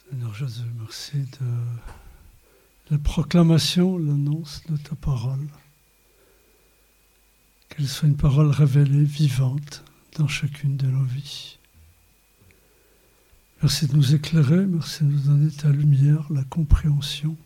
Seigneur Jésus, merci de la proclamation, l'annonce de ta parole. Qu'elle soit une parole révélée, vivante, dans chacune de nos vies. Merci de nous éclairer, merci de nous donner ta lumière, la compréhension,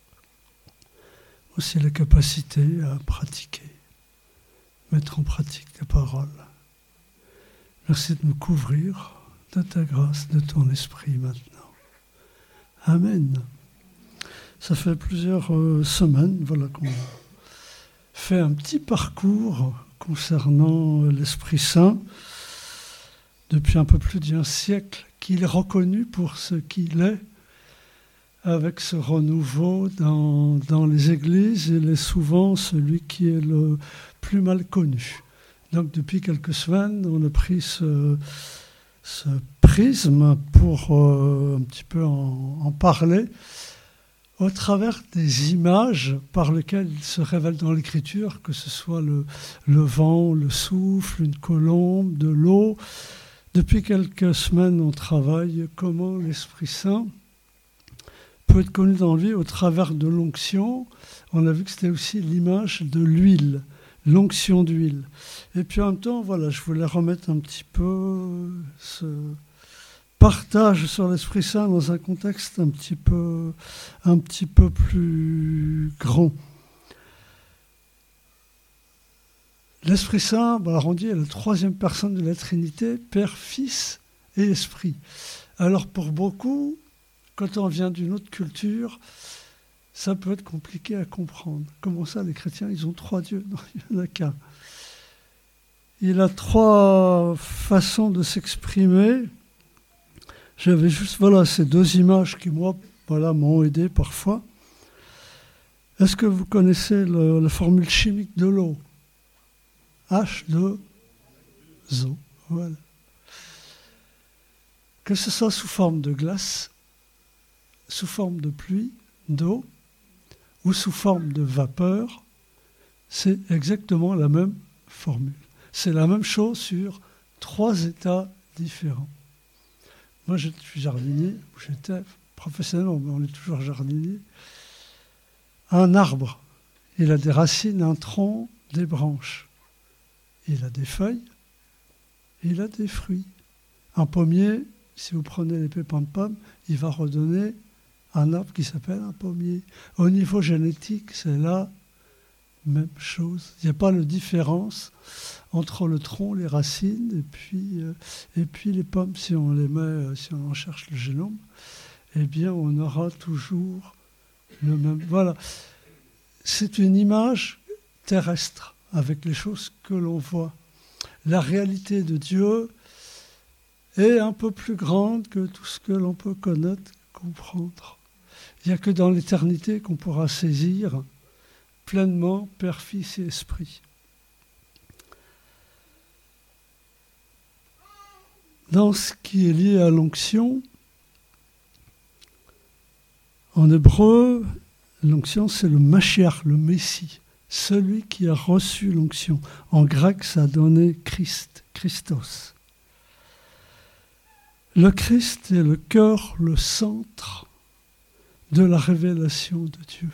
aussi la capacité à pratiquer, mettre en pratique ta parole. Merci de nous couvrir de ta grâce, de ton esprit maintenant. Amen. Ça fait plusieurs semaines qu'on fait un petit parcours concernant l'Esprit Saint depuis un peu plus d'un siècle, qu'il est reconnu pour ce qu'il est, avec ce renouveau dans les églises. Il est souvent celui qui est le plus mal connu. Donc depuis quelques semaines, on a pris ce prisme pour un petit peu en parler au travers des images par lesquelles il se révèle dans l'Écriture, que ce soit le vent, le souffle, une colombe, de l'eau. Depuis quelques semaines, on travaille comment l'Esprit Saint peut être connu dans la vie au travers de l'onction. On a vu que c'était aussi l'image de l'huile, l'onction d'huile. Et puis en même temps, je voulais remettre un petit peu ce partage sur l'Esprit Saint dans un contexte un petit peu plus grand. L'Esprit Saint, on dit, est la troisième personne de la Trinité, Père, Fils et Esprit. Alors pour beaucoup, quand on vient d'une autre culture, ça peut être compliqué à comprendre. Comment ça, les chrétiens, ils ont trois dieux? Non, il n'y en a qu'un. Il a trois façons de s'exprimer. J'avais juste ces deux images qui, moi, m'ont aidé parfois. Est-ce que vous connaissez la formule chimique de l'eau? H2O. Voilà. Que ce soit sous forme de glace, sous forme de pluie, d'eau, ou sous forme de vapeur, c'est exactement la même formule. C'est la même chose sur trois états différents. Moi, je suis jardinier, j'étais professionnellement, mais on est toujours jardinier. Un arbre, il a des racines, un tronc, des branches. Il a des feuilles, il a des fruits. Un pommier, si vous prenez les pépins de pomme, il va redonner un arbre qui s'appelle un pommier. Au niveau génétique, c'est la même chose. Il n'y a pas de différence entre le tronc, les racines, et puis les pommes. Si on les met, si on en cherche le génome, eh bien, on aura toujours le même. Voilà. C'est une image terrestre avec les choses que l'on voit. La réalité de Dieu est un peu plus grande que tout ce que l'on peut connaître, comprendre. Il n'y a que dans l'éternité qu'on pourra saisir pleinement Père, Fils et Esprit. Dans ce qui est lié à l'onction, en hébreu, l'onction c'est le Mashiach, le Messie, celui qui a reçu l'onction. En grec, ça a donné Christ, Christos. Le Christ est le cœur, le centre de la révélation de Dieu.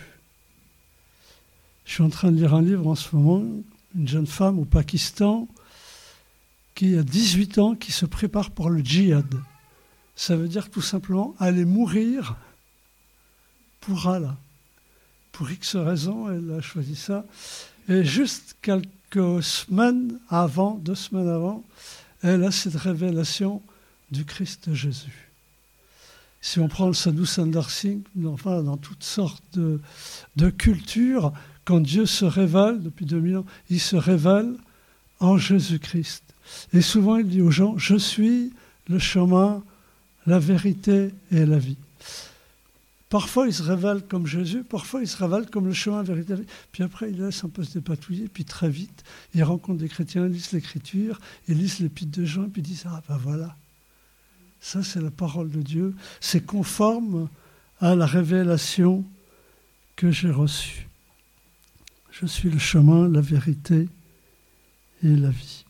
Je suis en train de lire un livre en ce moment, une jeune femme au Pakistan qui a 18 ans, qui se prépare pour le djihad. Ça veut dire tout simplement aller mourir pour Allah. Pour X raisons, elle a choisi ça. Et juste quelques semaines avant, 2 semaines avant, elle a cette révélation du Christ Jésus. Si on prend le Sadhu Sundar Singh, dans toutes sortes de cultures, quand Dieu se révèle, depuis 2000 ans, il se révèle en Jésus-Christ. Et souvent, il dit aux gens, je suis le chemin, la vérité et la vie. Parfois, il se révèle comme Jésus, parfois, il se révèle comme le chemin, la vérité et la vie. Puis après, il laisse un peu se dépatouiller, puis très vite, il rencontre des chrétiens, ils lisent l'Écriture, ils lisent l'Épître de Jean, puis ils disent, voilà. Ça, c'est la parole de Dieu. C'est conforme à la révélation que j'ai reçue. Je suis le chemin, la vérité et la vie.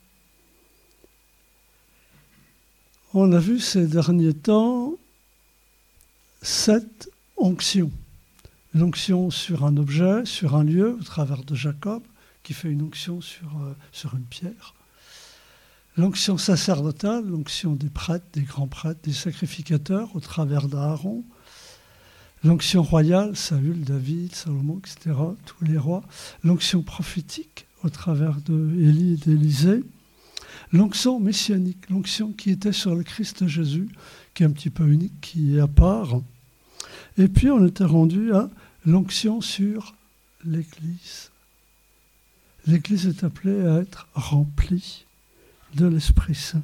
On a vu ces derniers temps 7 onctions. L'onction sur un objet, sur un lieu, au travers de Jacob, qui fait une onction sur une pierre. L'onction sacerdotale, l'onction des prêtres, des grands prêtres, des sacrificateurs, au travers d'Aaron. L'onction royale, Saül, David, Salomon, etc., tous les rois. L'onction prophétique, au travers d'Élie et d'Élisée. L'onction messianique, l'onction qui était sur le Christ Jésus, qui est un petit peu unique, qui est à part. Et puis on était rendu à l'onction sur l'Église. L'Église est appelée à être remplie de l'Esprit Saint.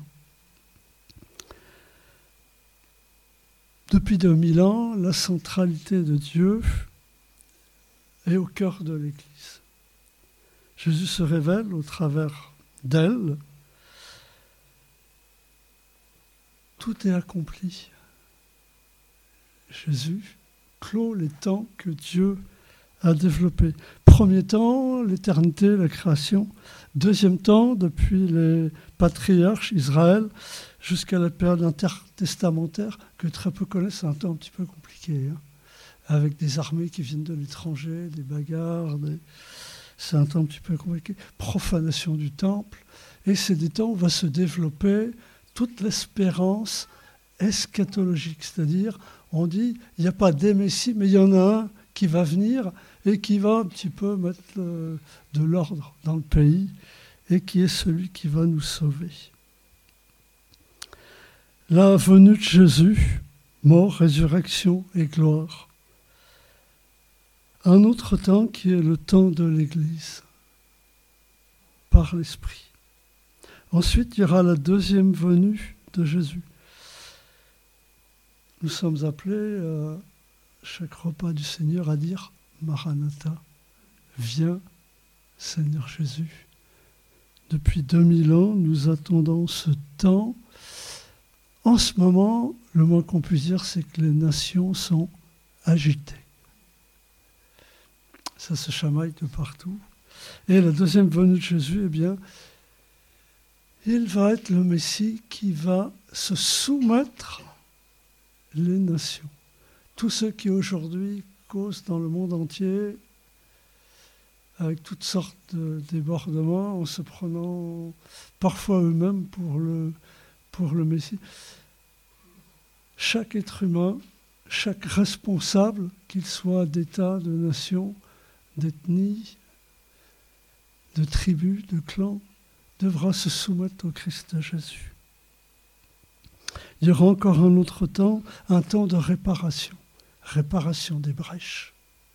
Depuis 2000 ans, la centralité de Dieu est au cœur de l'Église. Jésus se révèle au travers d'elle. Tout est accompli. Jésus clôt les temps que Dieu a développés. Premier temps, l'éternité, la création. Deuxième temps, depuis les patriarches, Israël, jusqu'à la période intertestamentaire, que très peu connaissent, c'est un temps un petit peu compliqué, avec des armées qui viennent de l'étranger, des bagarres, c'est un temps un petit peu compliqué. Profanation du temple. Et c'est des temps où va se développer toute l'espérance eschatologique, c'est-à-dire, on dit, il n'y a pas des messies, mais il y en a un qui va venir et qui va un petit peu mettre de l'ordre dans le pays et qui est celui qui va nous sauver. La venue de Jésus, mort, résurrection et gloire. Un autre temps qui est le temps de l'Église, par l'Esprit. Ensuite, il y aura la deuxième venue de Jésus. Nous sommes appelés à chaque repas du Seigneur à dire « Maranatha, viens Seigneur Jésus ». Depuis 2000 ans, nous attendons ce temps. En ce moment, le moins qu'on puisse dire, c'est que les nations sont agitées. Ça se chamaille de partout. Et la deuxième venue de Jésus, eh bien, il va être le Messie qui va se soumettre les nations. Tous ceux qui aujourd'hui causent dans le monde entier avec toutes sortes de débordements, en se prenant parfois eux-mêmes pour le Messie. Chaque être humain, chaque responsable, qu'il soit d'État, de nation, d'ethnie, de tribu, de clan, devra se soumettre au Christ Jésus. Il y aura encore un autre temps, un temps de réparation des brèches.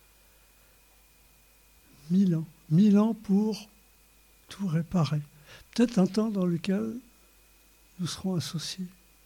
1000 ans pour tout réparer. Peut-être un temps dans lequel nous serons associés.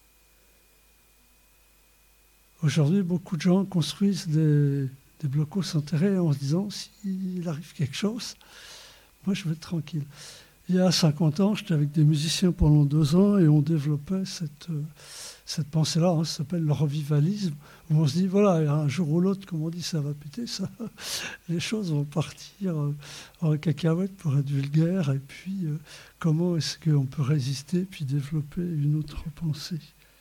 Aujourd'hui, beaucoup de gens construisent des blocos enterrés en se disant, s'il arrive quelque chose, moi je vais être tranquille. Il y a 50 ans, j'étais avec des musiciens pendant 2 ans et on développait cette pensée-là, ça s'appelle le revivalisme, où on se dit, voilà, un jour ou l'autre, comme on dit, ça va péter, les choses vont partir en cacahuète pour être vulgaires, et puis comment est-ce qu'on peut résister, puis développer une autre pensée.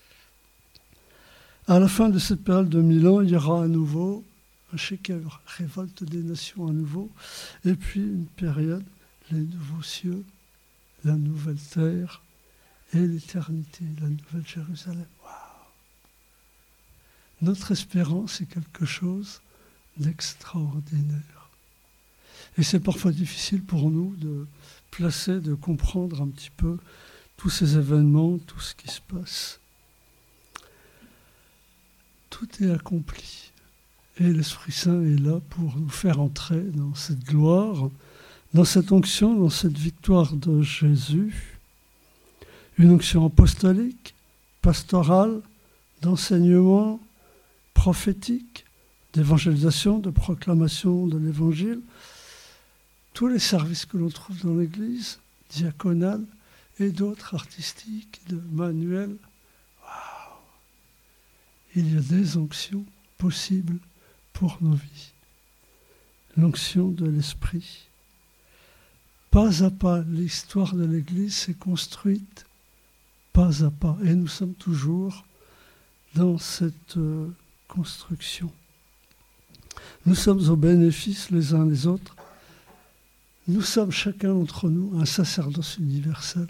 À la fin de cette période de 1000 ans, il y aura à nouveau un shekel, révolte des nations à nouveau, et puis une période, les nouveaux cieux, la nouvelle terre et l'éternité, la nouvelle Jérusalem. Wow. Notre espérance est quelque chose d'extraordinaire. Et c'est parfois difficile pour nous de placer, de comprendre un petit peu tous ces événements, tout ce qui se passe. Tout est accompli. Et l'Esprit Saint est là pour nous faire entrer dans cette gloire, dans cette onction, dans cette victoire de Jésus. Une onction apostolique, pastorale, d'enseignement, prophétique, d'évangélisation, de proclamation de l'Évangile. Tous les services que l'on trouve dans l'Église, diaconale et d'autres artistiques, de manuels. Waouh! Il y a des onctions possibles pour nos vies. L'onction de l'Esprit. Pas à pas, l'histoire de l'Église s'est construite pas à pas. Et nous sommes toujours dans cette construction. Nous sommes au bénéfice les uns des autres. Nous sommes chacun d'entre nous un sacerdoce universel.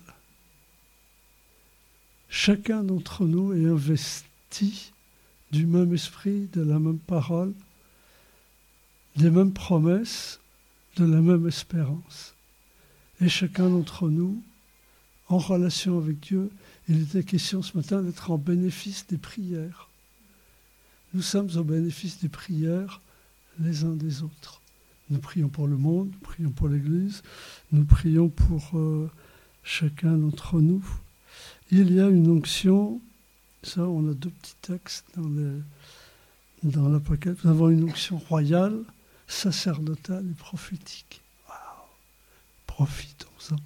Chacun d'entre nous est investi du même esprit, de la même parole, des mêmes promesses, de la même espérance. Et chacun d'entre nous, en relation avec Dieu, il était question ce matin d'être en bénéfice des prières. Nous sommes au bénéfice des prières les uns des autres. Nous prions pour le monde, nous prions pour l'Église, nous prions pour chacun d'entre nous. Il y a une onction, ça on a 2 petits textes dans l'Apocalypse, nous avons une onction royale, sacerdotale et prophétique. Wow. Profitons-en.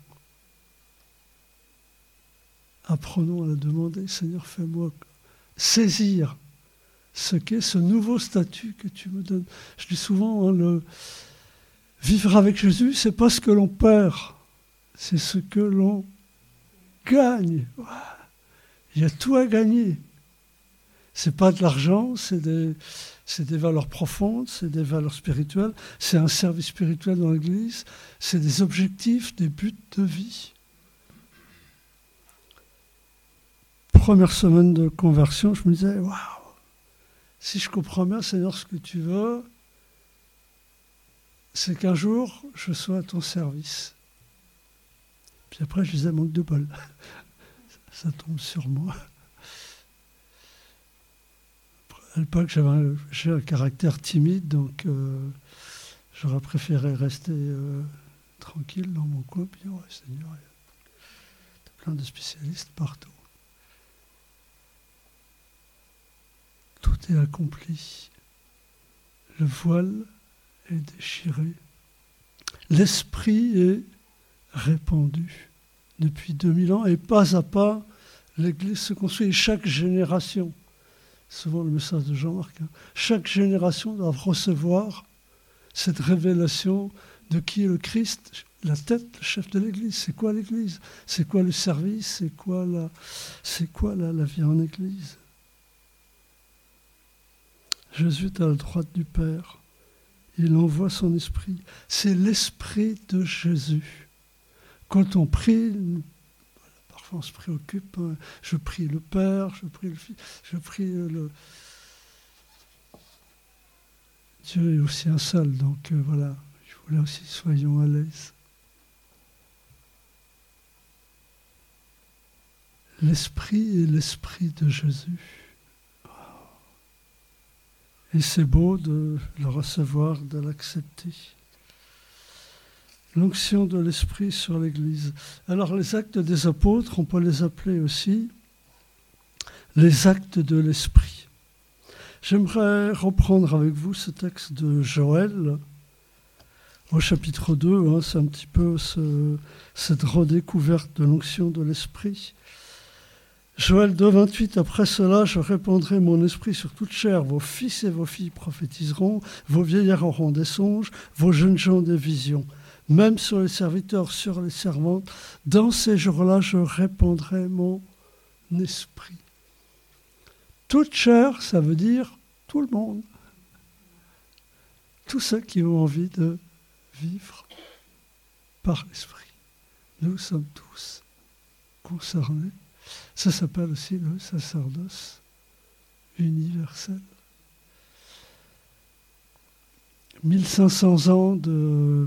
Apprenons à la demander, Seigneur, fais-moi saisir ce qu'est ce nouveau statut que tu me donnes. Je dis souvent, vivre avec Jésus, c'est pas ce que l'on perd, c'est ce que l'on gagne. Wow. Il y a tout à gagner. C'est pas de l'argent, c'est des valeurs profondes, c'est des valeurs spirituelles, c'est un service spirituel dans l'Église, c'est des objectifs, des buts de vie. Première semaine de conversion, je me disais, waouh, si je comprends bien, Seigneur, ce que tu veux, c'est qu'un jour, je sois à ton service. Puis après, je disais, manque de bol. Ça tombe sur moi. À l'époque, j'ai un caractère timide, donc j'aurais préféré rester tranquille dans mon coin. Puis, ouais, Seigneur, il y a plein de spécialistes partout. Tout est accompli. Le voile est déchiré. L'esprit est répandu depuis 2000 ans et pas à pas, l'Église se construit. Et chaque génération, souvent le message de Jean-Marc, chaque génération doit recevoir cette révélation de qui est le Christ, la tête, le chef de l'Église. C'est quoi l'Église? C'est quoi le service? C'est quoi la vie en Église? Jésus est à la droite du Père. Il envoie son esprit. C'est l'esprit de Jésus. Quand on prie, parfois on se préoccupe. Je prie le Père, je prie le Fils, je prie le... Dieu est aussi un seul, donc voilà. Je voulais aussi, soyons à l'aise. L'esprit est l'esprit de Jésus. Et c'est beau de le recevoir, de l'accepter. L'onction de l'Esprit sur l'Église. Alors les actes des apôtres, on peut les appeler aussi les actes de l'Esprit. J'aimerais reprendre avec vous ce texte de Joël, au chapitre 2. C'est un petit peu cette redécouverte de l'onction de l'Esprit. Joël 2, 28, après cela, je répandrai mon esprit sur toute chair. Vos fils et vos filles prophétiseront, vos vieillards auront des songes, vos jeunes gens des visions. Même sur les serviteurs, sur les servantes, dans ces jours-là, je répandrai mon esprit. Toute chair, ça veut dire tout le monde. Tous ceux qui ont envie de vivre par l'esprit. Nous sommes tous concernés. Ça s'appelle aussi le sacerdoce universel. 1500 ans de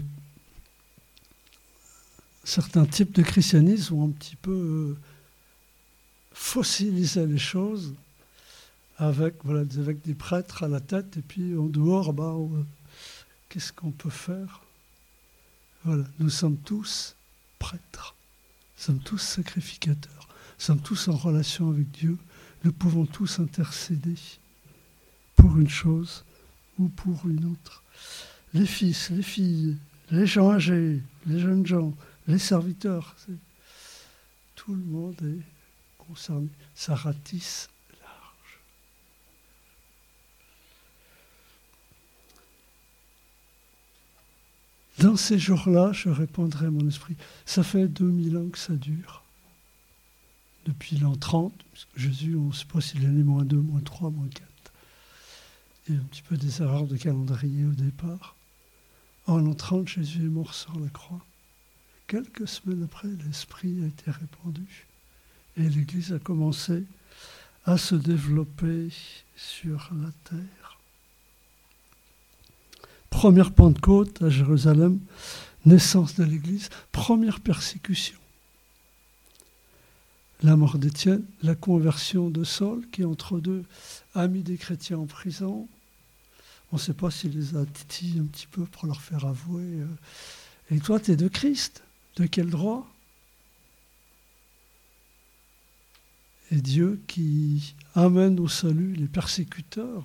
certains types de christianisme ont un petit peu fossilisé les choses avec des prêtres à la tête et puis en dehors, qu'est-ce qu'on peut faire? Voilà, nous sommes tous prêtres, nous sommes tous sacrificateurs. Nous sommes tous en relation avec Dieu. Nous pouvons tous intercéder pour une chose ou pour une autre. Les fils, les filles, les gens âgés, les jeunes gens, les serviteurs, tout le monde est concerné. Ça ratisse large. Dans ces jours-là, je répandrai mon esprit. Ça fait 2000 ans que ça dure. Depuis l'an 30, parce que Jésus, on ne sait pas s'il est né -2, -3, -4. Il y a un petit peu des erreurs de calendrier au départ. En l'an 30, Jésus est mort sur la croix. Quelques semaines après, l'Esprit a été répandu et l'Église a commencé à se développer sur la terre. Première Pentecôte à Jérusalem, naissance de l'Église, première persécution. La mort d'Étienne, la conversion de Saul, qui entre deux a mis des chrétiens en prison. On ne sait pas s'il les a titillés un petit peu pour leur faire avouer. Et toi, tu es de Christ. De quel droit? Et Dieu qui amène au salut les persécuteurs.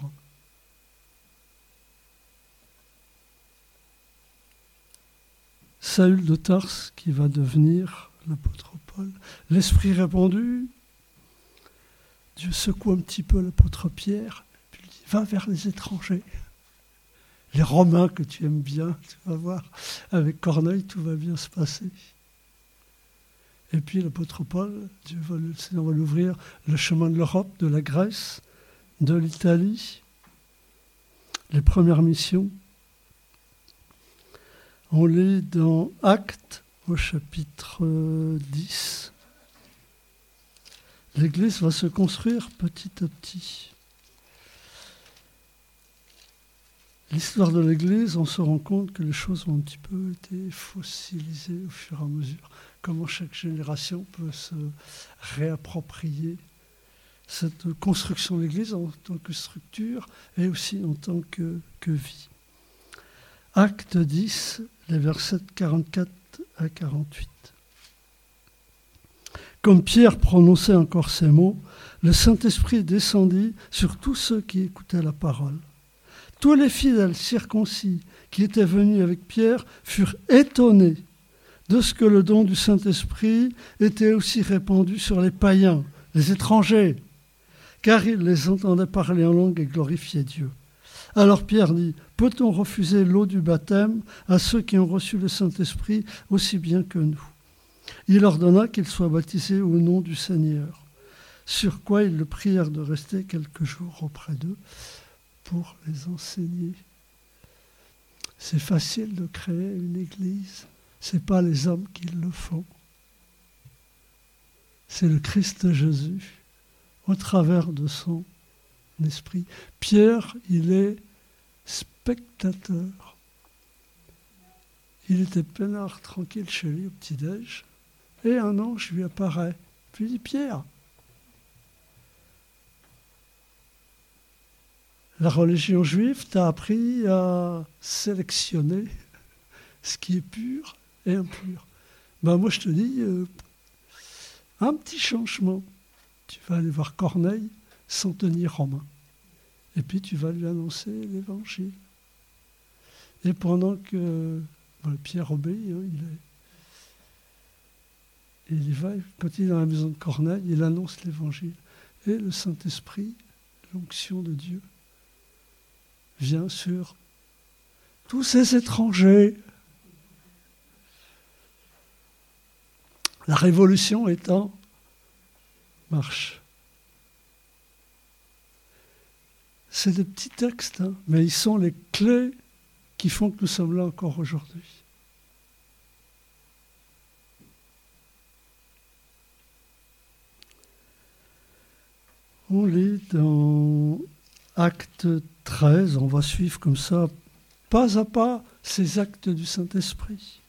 Saül de Tarse qui va devenir l'apôtre Paul. L'Esprit répandu, Dieu secoue un petit peu l'apôtre Pierre, puis il dit, va vers les étrangers. Les Romains que tu aimes bien, tu vas voir, avec Corneille, tout va bien se passer. Et puis l'apôtre Paul, le Seigneur va l'ouvrir le chemin de l'Europe, de la Grèce, de l'Italie, les premières missions. On lit dans Actes, au chapitre 10. L'Église va se construire petit à petit. L'histoire de l'Église, on se rend compte que les choses ont un petit peu été fossilisées au fur et à mesure. Comment chaque génération peut se réapproprier cette construction de l'Église en tant que structure et aussi en tant que vie. Acte 10, les versets 44 à 48. Comme Pierre prononçait encore ces mots, le Saint-Esprit descendit sur tous ceux qui écoutaient la parole. Tous les fidèles circoncis qui étaient venus avec Pierre furent étonnés de ce que le don du Saint-Esprit était aussi répandu sur les païens, les étrangers, car ils les entendaient parler en langue et glorifier Dieu. Alors Pierre dit, peut-on refuser l'eau du baptême à ceux qui ont reçu le Saint-Esprit aussi bien que nous? Il ordonna qu'ils soient baptisés au nom du Seigneur, sur quoi ils le prièrent de rester quelques jours auprès d'eux pour les enseigner. C'est facile de créer une église, ce n'est pas les hommes qui le font. C'est le Christ Jésus, au travers de son esprit. Pierre, il est spectateur. Il était peinard, tranquille chez lui au petit-déj, et un ange lui apparaît. Puis il dit, Pierre, la religion juive t'a appris à sélectionner ce qui est pur et impur. Ben moi je te dis, un petit changement. Tu vas aller voir Corneille, centenier romain. Et puis tu vas lui annoncer l'évangile. Et pendant que Pierre obéit, il y va, quand il est dans la maison de Corneille, il annonce l'évangile. Et le Saint-Esprit, l'onction de Dieu, vient sur tous ces étrangers. La révolution est en marche. C'est des petits textes, mais ils sont les clés qui font que nous sommes là encore aujourd'hui. On lit dans Acte 13, on va suivre comme ça, pas à pas, ces actes du Saint-Esprit.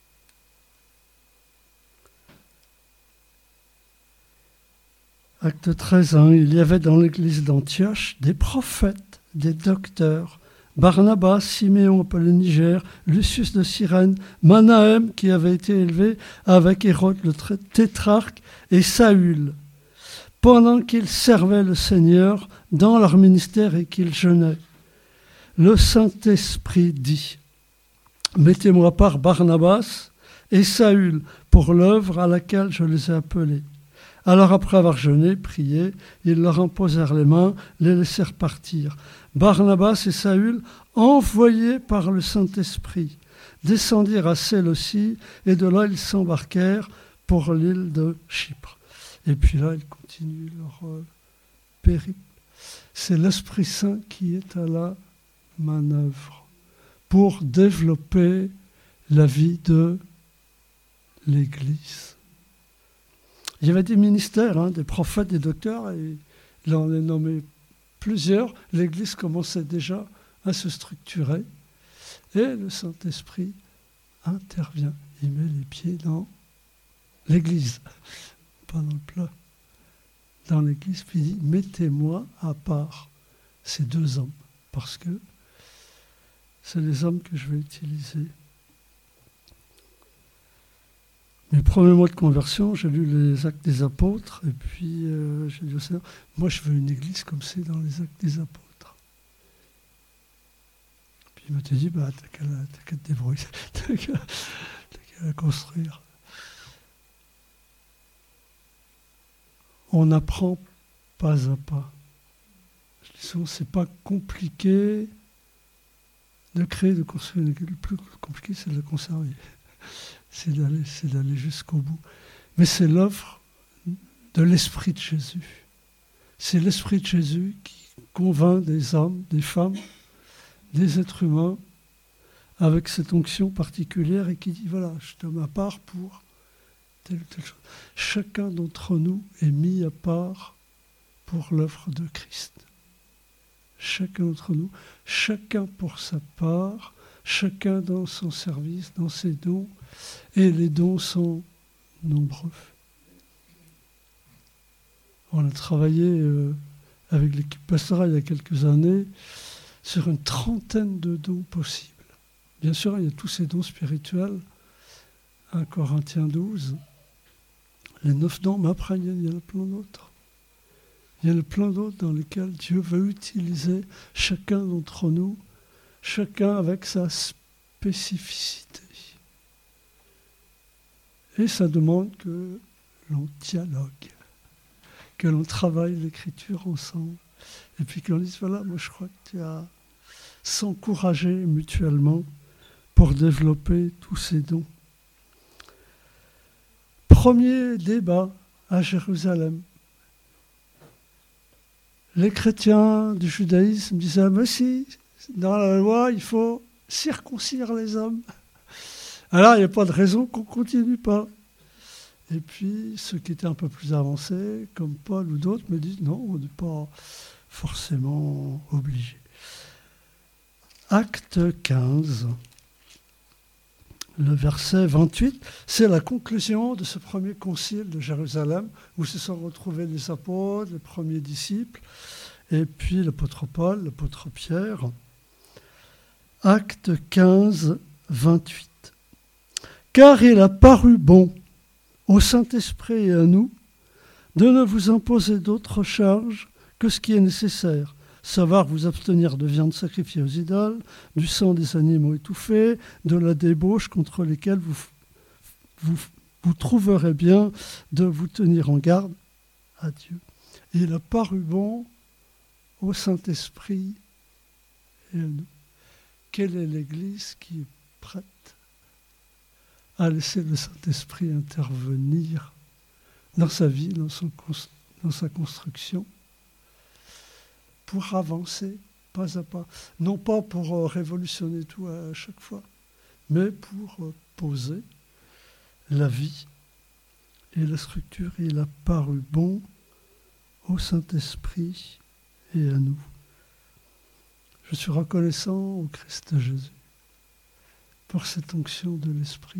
Acte 13, il y avait dans l'église d'Antioche des prophètes, des docteurs, Barnabas, Siméon appelé Niger, Lucius de Cyrène, Manahem qui avait été élevé avec Hérode le tétrarque et Saül, pendant qu'ils servaient le Seigneur dans leur ministère et qu'ils jeûnaient. Le Saint-Esprit dit, mettez-moi par Barnabas et Saül pour l'œuvre à laquelle je les ai appelés. Alors après avoir jeûné, prié, ils leur imposèrent les mains, les laissèrent partir. Barnabas et Saül, envoyés par le Saint-Esprit, descendirent à Séleucie et de là ils s'embarquèrent pour l'île de Chypre. Et puis là, ils continuent leur périple. c'est l'Esprit Saint qui est à la manœuvre pour développer la vie de l'Église. Il y avait des ministères, des prophètes, des docteurs, et il en est nommé plusieurs. L'Église commençait déjà à se structurer et le Saint-Esprit intervient. Il met les pieds dans l'Église, pas dans le plat. Dans l'Église, puis il dit, mettez-moi à part ces deux hommes, parce que c'est les hommes que je vais utiliser. Mes premiers mois de conversion, j'ai lu les Actes des Apôtres, et puis j'ai dit au Seigneur, moi je veux une église comme c'est dans les Actes des Apôtres. Puis il m'a dit, t'as qu'à te débrouiller, t'as qu'à la construire. On apprend pas à pas. Je dis souvent, c'est pas compliqué de créer, de construire une église. Le plus compliqué, c'est de la conserver. C'est d'aller jusqu'au bout. Mais c'est l'œuvre de l'Esprit de Jésus. C'est l'Esprit de Jésus qui convainc des hommes, des femmes, des êtres humains, avec cette onction particulière et qui dit, voilà, je te mets à part pour telle ou telle chose. Chacun d'entre nous est mis à part pour l'œuvre de Christ. Chacun d'entre nous, chacun pour sa part, chacun dans son service, dans ses dons, et les dons sont nombreux. On a travaillé avec l'équipe pastorale il y a quelques années sur une trentaine de dons possibles. Bien sûr, il y a tous ces dons spirituels, 1 Corinthiens 12, les 9 dons, mais après, il y en a plein d'autres. Il y en a plein d'autres dans lesquels Dieu veut utiliser chacun d'entre nous, chacun avec sa spécificité. Et ça demande que l'on dialogue, que l'on travaille l'écriture ensemble, et puis qu'on dise, voilà, moi je crois qu'il y a s'encourager mutuellement pour développer tous ces dons. Premier débat à Jérusalem. Les chrétiens du judaïsme disaient, mais si, dans la loi, il faut circoncire les hommes. Alors, il n'y a pas de raison qu'on ne continue pas. Et puis, ceux qui étaient un peu plus avancés, comme Paul ou d'autres, me disent, non, on n'est pas forcément obligé. Acte 15, le verset 28, c'est la conclusion de ce premier concile de Jérusalem, où se sont retrouvés les apôtres, les premiers disciples, et puis l'apôtre Paul, l'apôtre Pierre. Acte 15, 28. Car il a paru bon au Saint-Esprit et à nous de ne vous imposer d'autre charge que ce qui est nécessaire, savoir vous abstenir de viande sacrifiée aux idoles, du sang des animaux étouffés, de la débauche contre lesquelles vous trouverez bien de vous tenir en garde à Dieu. Et il a paru bon au Saint-Esprit et à nous. Quelle est l'Église qui est prête à laisser le Saint-Esprit intervenir dans sa vie, dans sa construction, pour avancer pas à pas. Non pas pour révolutionner tout à chaque fois, mais pour poser la vie et la structure. Il a paru bon au Saint-Esprit et à nous. Je suis reconnaissant au Christ Jésus pour cette onction de l'Esprit.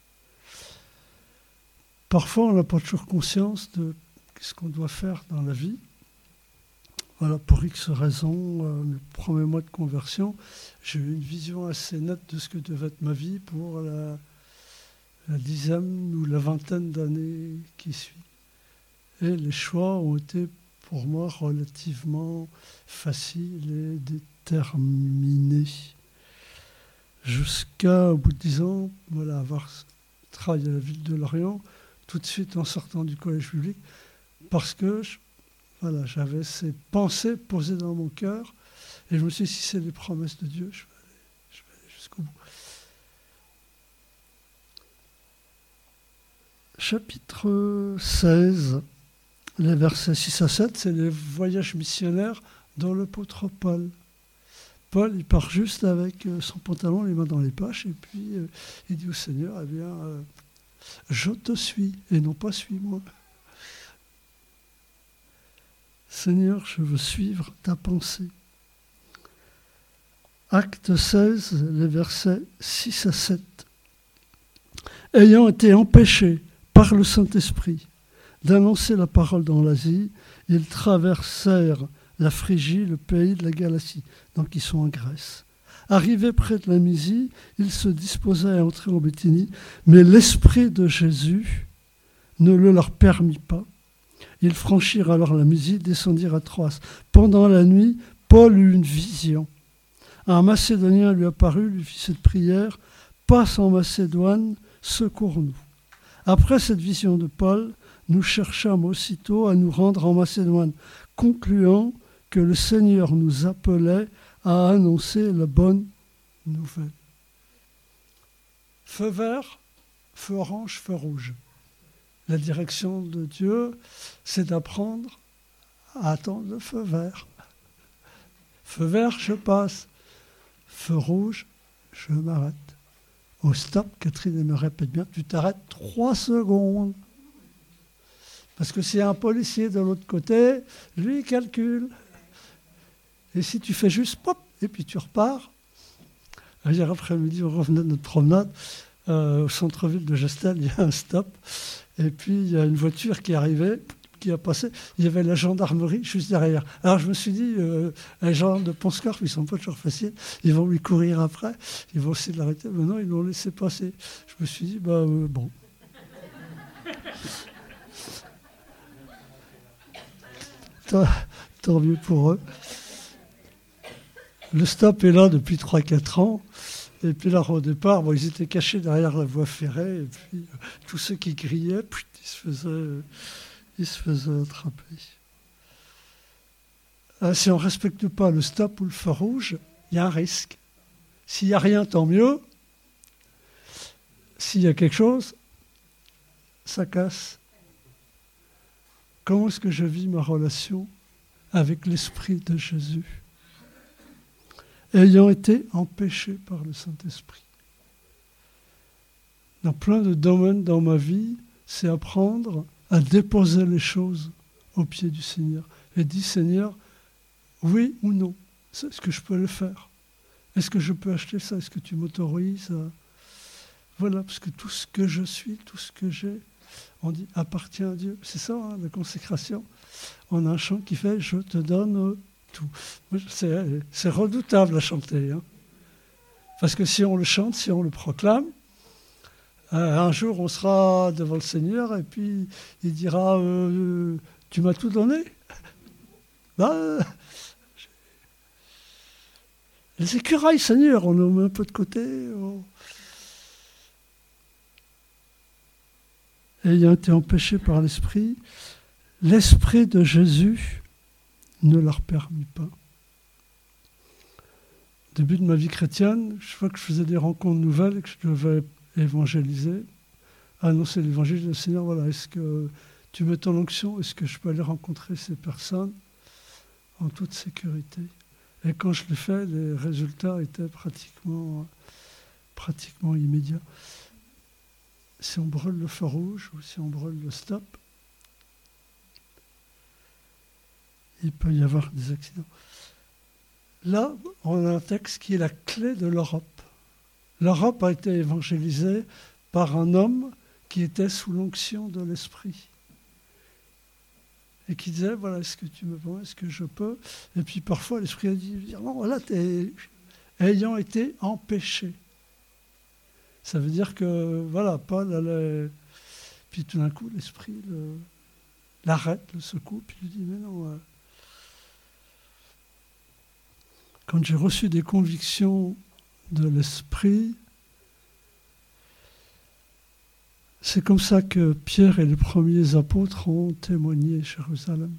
Parfois, on n'a pas toujours conscience de ce qu'on doit faire dans la vie. Voilà, pour X raisons, mes premiers mois de conversion, j'ai eu une vision assez nette de ce que devait être ma vie pour la dizaine ou la vingtaine d'années qui suit. Et les choix ont été pour moi relativement faciles et déterminés. Jusqu'à, au bout de 10 ans, voilà, avoir travaillé à la ville de Lorient, tout de suite en sortant du collège public, parce que j'avais ces pensées posées dans mon cœur, et je me suis dit, si c'est les promesses de Dieu, je vais aller jusqu'au bout. Chapitre 16, les versets 6 à 7, c'est les voyages missionnaires dans l'apôtre Paul. Paul, il part juste avec son pantalon, les mains dans les poches, et puis il dit au Seigneur, eh bien, je te suis, et non pas suis-moi. Seigneur, je veux suivre ta pensée. Acte 16, les versets 6 à 7. Ayant été empêchés par le Saint-Esprit d'annoncer la parole dans l'Asie, ils traversèrent la Phrygie, le pays de la Galatie. Donc ils sont en Grèce. Arrivés près de la Mysie, ils se disposaient à entrer en Bithynie, mais l'Esprit de Jésus ne le leur permit pas. Ils franchirent alors la Mysie, descendirent à Troas. Pendant la nuit, Paul eut une vision. Un Macédonien lui apparut, lui fit cette prière, « Passe en Macédoine, secours-nous. » Après cette vision de Paul, nous cherchâmes aussitôt à nous rendre en Macédoine, concluant que le Seigneur nous appelait à annoncer la bonne nouvelle. Feu vert, feu orange, feu rouge. La direction de Dieu, c'est d'apprendre à attendre le feu vert. Feu vert, je passe. Feu rouge, je m'arrête. Au stop, Catherine me répète bien, tu t'arrêtes 3 secondes. Parce que s'il y a un policier de l'autre côté, lui, il calcule. Et si tu fais juste pop, et puis tu repars. Hier après-midi, on revenait de notre promenade au centre-ville de Gestel, il y a un stop. Et puis, il y a une voiture qui arrivait, qui a passé. Il y avait la gendarmerie juste derrière. Alors, je me suis dit, les gens de Pont-Scorff, ils ne sont pas toujours faciles. Ils vont lui courir après. Ils vont essayer de l'arrêter. Mais non, ils l'ont laissé passer. Je me suis dit, bon. Tant mieux pour eux. Le stop est là depuis 3-4 ans. Et puis là, au départ, ils étaient cachés derrière la voie ferrée. Et puis, tous ceux qui grillaient, ils se faisaient attraper. Si on ne respecte pas le stop ou le feu rouge, il y a un risque. S'il n'y a rien, tant mieux. S'il y a quelque chose, ça casse. Comment est-ce que je vis ma relation avec l'Esprit de Jésus ? Ayant été empêché par le Saint-Esprit. Dans plein de domaines dans ma vie, c'est apprendre à déposer les choses aux pieds du Seigneur. Et dire, Seigneur, oui ou non, est-ce que je peux le faire ? Est-ce que je peux acheter ça ? Est-ce que tu m'autorises à... Voilà, parce que tout ce que je suis, tout ce que j'ai, on dit appartient à Dieu. C'est ça, la consécration. On a un chant qui fait « Je te donne tout ». C'est redoutable à chanter. Parce que si on le chante, si on le proclame, un jour on sera devant le Seigneur et puis il dira « Tu m'as tout donné ?» Les écureuils, Seigneur, on nous met un peu de côté. Ayant été empêchés par l'Esprit de Jésus ne leur permit pas. Au début de ma vie chrétienne, chaque fois que je faisais des rencontres nouvelles et que je devais évangéliser, annoncer l'évangile, le Seigneur, voilà, est-ce que tu mets ton onction, est-ce que je peux aller rencontrer ces personnes en toute sécurité ? Et quand je l'ai fait, les résultats étaient pratiquement immédiats. Si on brûle le feu rouge ou si on brûle le stop, il peut y avoir des accidents. Là, on a un texte qui est la clé de l'Europe. L'Europe a été évangélisée par un homme qui était sous l'onction de l'Esprit. Et qui disait, voilà, est-ce que tu me prends, est-ce que je peux ? Et puis parfois, l'Esprit a dit, non, voilà, ayant été empêché. Ça veut dire que, voilà, Paul allait... Puis tout d'un coup, l'Esprit l'arrête, le secoue, puis il dit, mais non... Quand j'ai reçu des convictions de l'Esprit, c'est comme ça que Pierre et les premiers apôtres ont témoigné à Jérusalem.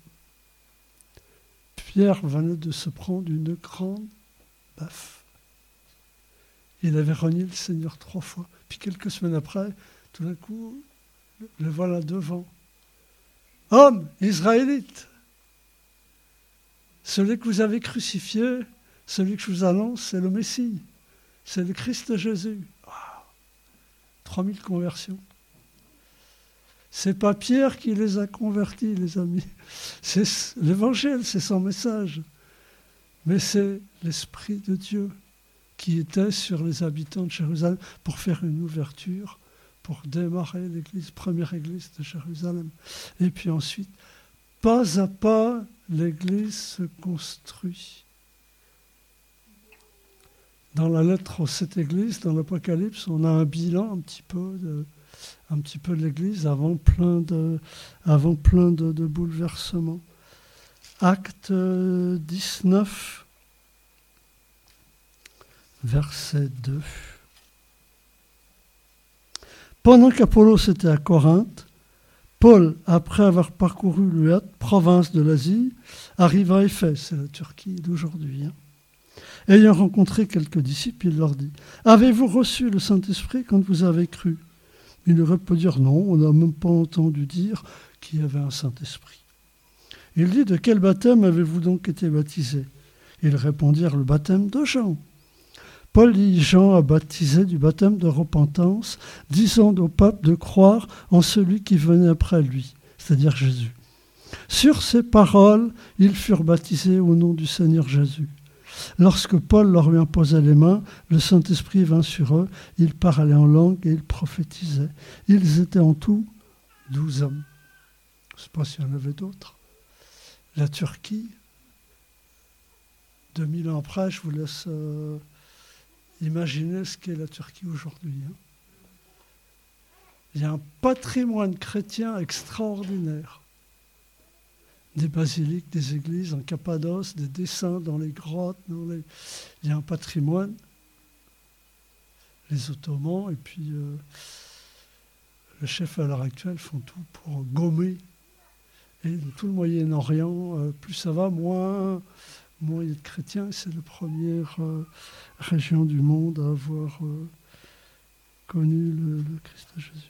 Pierre venait de se prendre une grande baffe. Il avait renié le Seigneur 3 fois. Puis quelques semaines après, tout d'un coup, le voilà devant. Homme israélite, celui que vous avez crucifié, celui que je vous annonce, c'est le Messie. C'est le Christ Jésus. 3000 conversions. C'est pas Pierre qui les a convertis, les amis. C'est l'Évangile, c'est son message. Mais c'est l'Esprit de Dieu qui était sur les habitants de Jérusalem pour faire une ouverture, pour démarrer l'église, première église de Jérusalem. Et puis ensuite, pas à pas, l'église se construit. Dans la lettre aux 7 églises, dans l'Apocalypse, on a un bilan un petit peu de l'église avant plein de bouleversements. Acte 19, verset 2. Pendant qu'Apollos était à Corinthe, Paul, après avoir parcouru l'Euate, province de l'Asie, arriva à Éphèse, c'est la Turquie d'aujourd'hui. Ayant rencontré quelques disciples, il leur dit « Avez-vous reçu le Saint-Esprit quand vous avez cru ?» Ils lui répondirent « Non, on n'a même pas entendu dire qu'il y avait un Saint-Esprit. » Il dit « De quel baptême avez-vous donc été baptisés ?» Ils répondirent « Le baptême de Jean. » Paul dit « Jean a baptisé du baptême de repentance, disant au peuple de croire en celui qui venait après lui, c'est-à-dire Jésus. Sur ces paroles, ils furent baptisés au nom du Seigneur Jésus. Lorsque Paul leur lui imposa les mains, le Saint-Esprit vint sur eux, ils parlaient en langue et ils prophétisaient. Ils étaient en tout 12 hommes. Je ne sais pas s'il y en avait d'autres. La Turquie, 2000 ans après, je vous laisse imaginer ce qu'est la Turquie aujourd'hui. Il y a un patrimoine chrétien extraordinaire. Des basiliques, des églises en Cappadoce, des dessins dans les grottes. Il y a un patrimoine. Les Ottomans et puis les chefs à l'heure actuelle font tout pour gommer. Et dans tout le Moyen-Orient, plus ça va, moins il y a de chrétiens. C'est la première région du monde à avoir connu le Christ Jésus.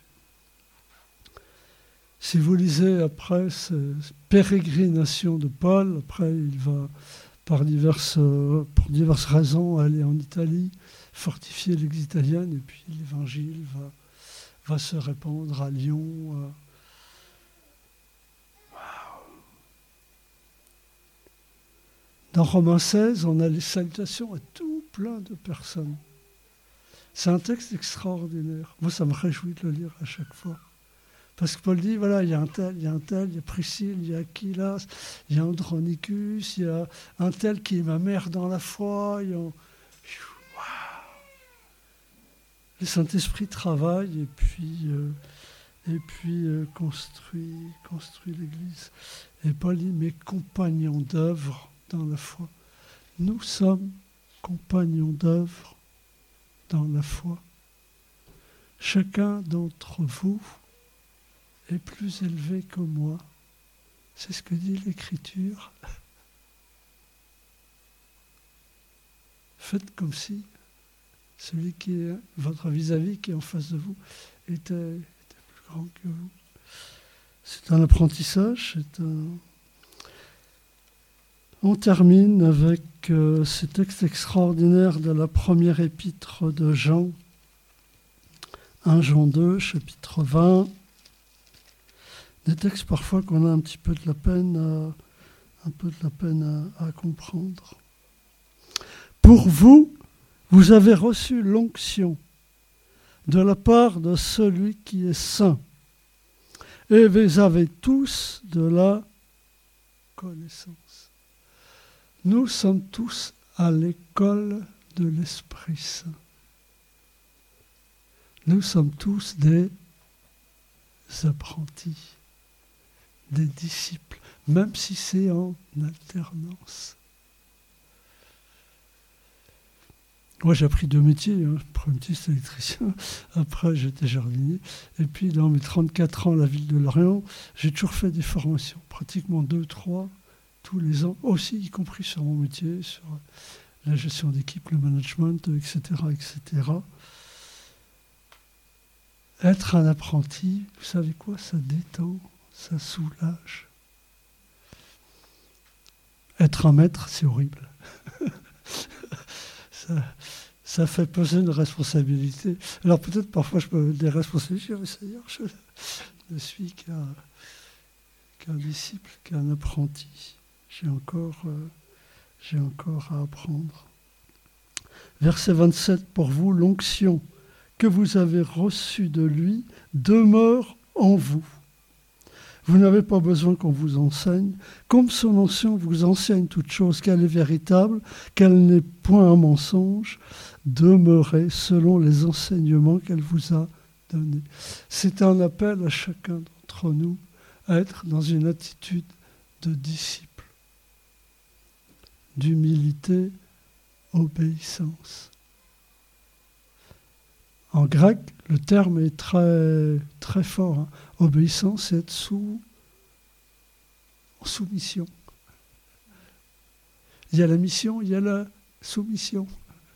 Si vous lisez après ces pérégrinations de Paul, après il va pour diverses raisons aller en Italie, fortifier l'Église italienne, et puis l'Évangile va se répandre à Lyon. Dans Romains 16, on a les salutations à tout plein de personnes. C'est un texte extraordinaire. Moi, ça me réjouit de le lire à chaque fois. Parce que Paul dit, voilà, il y a un tel, il y a Priscille, il y a Aquilas, il y a Andronicus, il y a un tel qui est ma mère dans la foi. Le Saint-Esprit travaille et puis construit l'Église. Et Paul dit, mes compagnons d'œuvre dans la foi. Nous sommes compagnons d'œuvre dans la foi. Chacun d'entre vous est plus élevé que moi. C'est ce que dit l'Écriture. Faites comme si celui qui est votre vis-à-vis, qui est en face de vous, était plus grand que vous. C'est un apprentissage, On termine avec ce texte extraordinaire de la première épître de Jean, 1 Jean 2, chapitre 20. Des textes parfois qu'on a un peu de la peine à comprendre. Pour vous, vous avez reçu l'onction de la part de celui qui est saint, et vous avez tous de la connaissance. Nous sommes tous à l'école de l'Esprit Saint. Nous sommes tous des apprentis, des disciples, même si c'est en alternance. Moi, j'ai appris 2 métiers. Le premier métier, c'était électricien. Après, j'étais jardinier. Et puis, dans mes 34 ans à la ville de Lorient, j'ai toujours fait des formations, pratiquement 2, 3, tous les ans, aussi, y compris sur mon métier, sur la gestion d'équipe, le management, etc., etc. Être un apprenti, vous savez quoi? Ça détend, ça soulage. Être un maître, c'est horrible. Ça fait peser une responsabilité. Alors peut-être parfois je peux des responsabilités, mais Seigneur, je ne suis qu'un disciple, qu'un apprenti. J'ai encore à apprendre. Verset 27, pour vous, l'onction que vous avez reçue de lui demeure en vous. Vous n'avez pas besoin qu'on vous enseigne. Comme son onction vous enseigne toute chose, qu'elle est véritable, qu'elle n'est point un mensonge, demeurez selon les enseignements qu'elle vous a donnés. C'est un appel à chacun d'entre nous à être dans une attitude de disciple, d'humilité, obéissance. En grec, le terme est très, très fort. Hein. Obéissance, c'est être en soumission. Il y a la mission, il y a la soumission.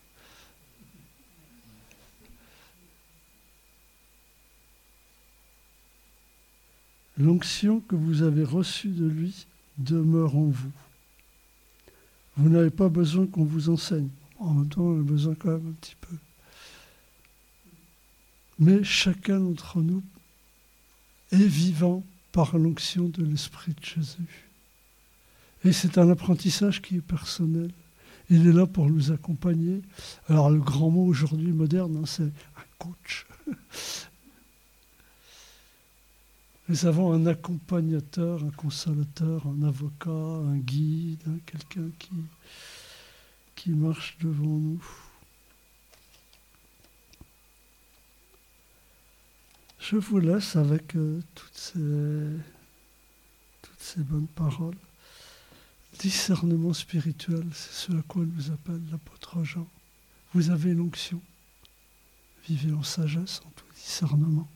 L'onction que vous avez reçue de lui demeure en vous. Vous n'avez pas besoin qu'on vous enseigne. En même temps, on a besoin quand même un petit peu. Mais chacun d'entre nous est vivant par l'onction de l'Esprit de Jésus. Et c'est un apprentissage qui est personnel. Il est là pour nous accompagner. Alors le grand mot aujourd'hui moderne, c'est un coach. Nous avons un accompagnateur, un consolateur, un avocat, un guide, quelqu'un qui marche devant nous. Je vous laisse avec toutes ces bonnes paroles. Discernement spirituel, c'est ce à quoi nous appelle l'apôtre Jean. Vous avez l'onction. Vivez en sagesse, en tout discernement.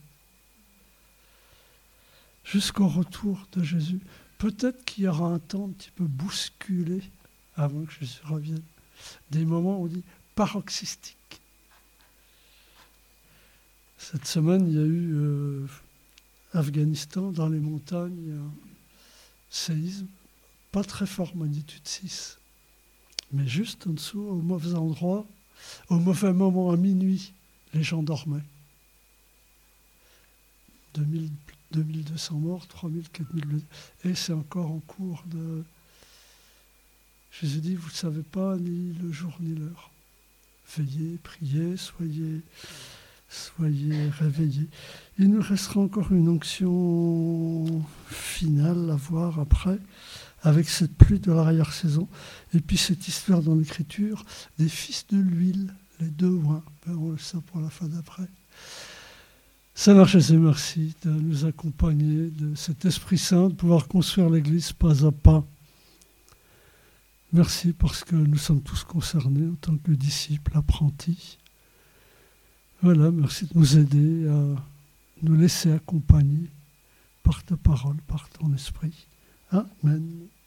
Jusqu'au retour de Jésus. Peut-être qu'il y aura un temps un petit peu bousculé avant que Jésus revienne. Des moments où on dit paroxystique. Cette semaine, il y a eu Afghanistan, dans les montagnes, un séisme, pas très fort, magnitude 6, mais juste en dessous, au mauvais endroit, au mauvais moment, à minuit, les gens dormaient. 2200 morts, 3000, 4000 blessés. Et c'est encore en cours de... Jésus dit, vous ne savez pas ni le jour ni l'heure. Veillez, priez, soyez réveillés. Il nous restera encore une onction finale à voir après, avec cette pluie de l'arrière-saison. Et puis cette histoire dans l'Écriture des fils de l'huile, les deux oins. On le sait pour la fin d'après. Seigneur Jésus, merci de nous accompagner, de cet Esprit Saint, de pouvoir construire l'Église pas à pas. Merci parce que nous sommes tous concernés en tant que disciples, apprentis. Voilà, merci de nous aider à nous laisser accompagner par ta parole, par ton esprit. Amen.